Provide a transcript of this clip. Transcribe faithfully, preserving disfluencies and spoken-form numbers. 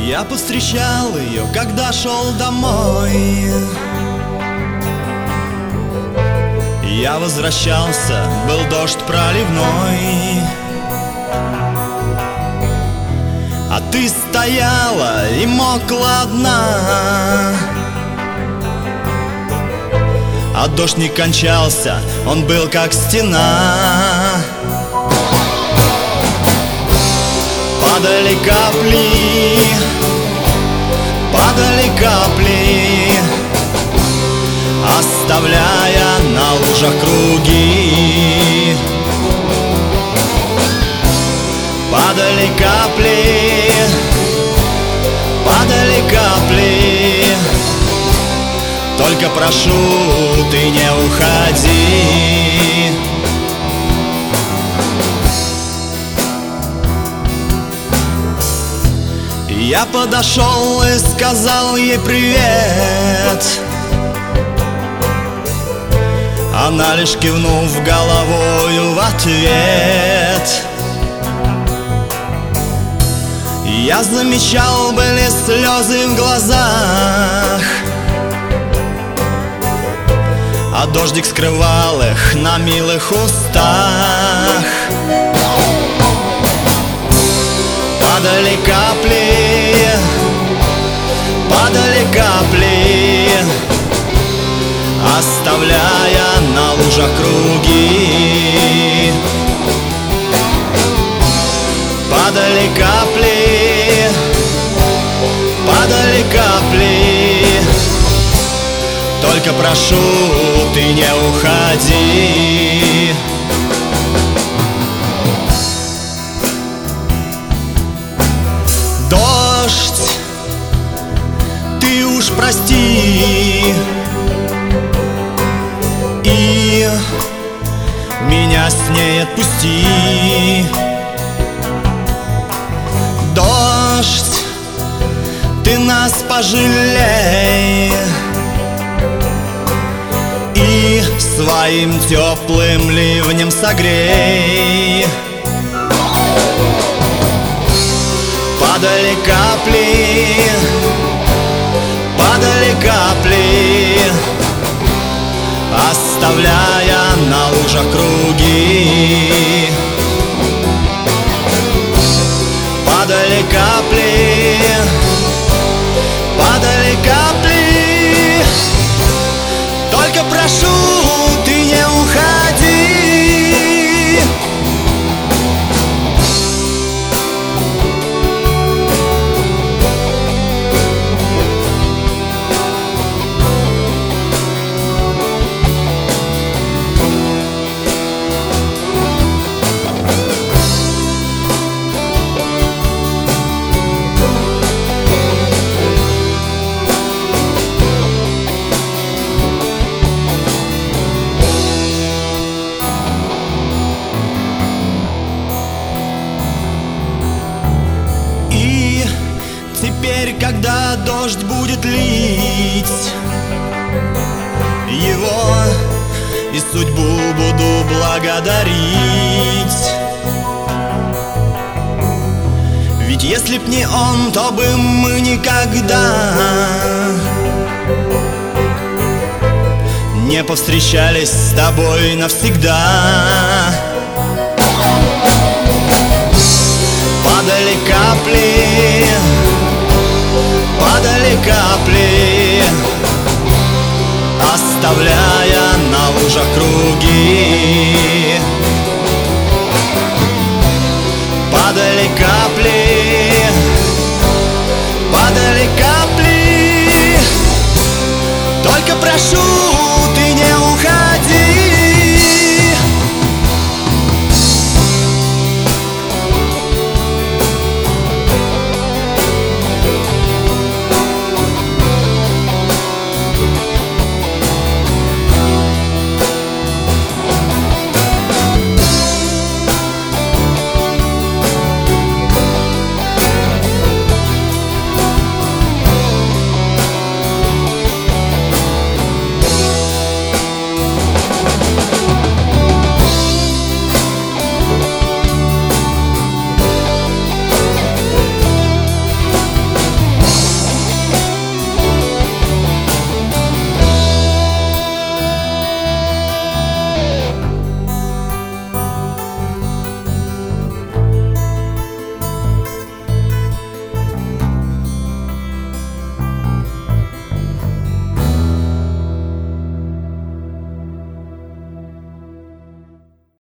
Я повстречал ее, когда шел домой. Я возвращался, был дождь проливной, а ты стояла и мокла одна. А дождь не кончался, он был как стена. Падали капли, падали капли, оставляя на лужах круги. Падали капли, падали капли, только прошу, ты не уходи. Я подошел и сказал ей привет. Она лишь кивнув головою в ответ. Я замечал, были слезы в глазах, а дождик скрывал их на милых устах. Падали капли, падали капли, оставляя на лужах круги. Падали капли, падали капли, только прошу, ты не уходи. Дождь, ты уж прости и меня с ней отпусти. Дождь, ты нас пожалей и своим теплым ливнем согрей. Падали капли, падали капли, оставляя на лужах круги. Падали капли, падали капли, только прошу, ты не уходи. Теперь, когда дождь будет лить, его и судьбу буду благодарить. Ведь если б не он, то бы мы никогда не повстречались с тобой навсегда.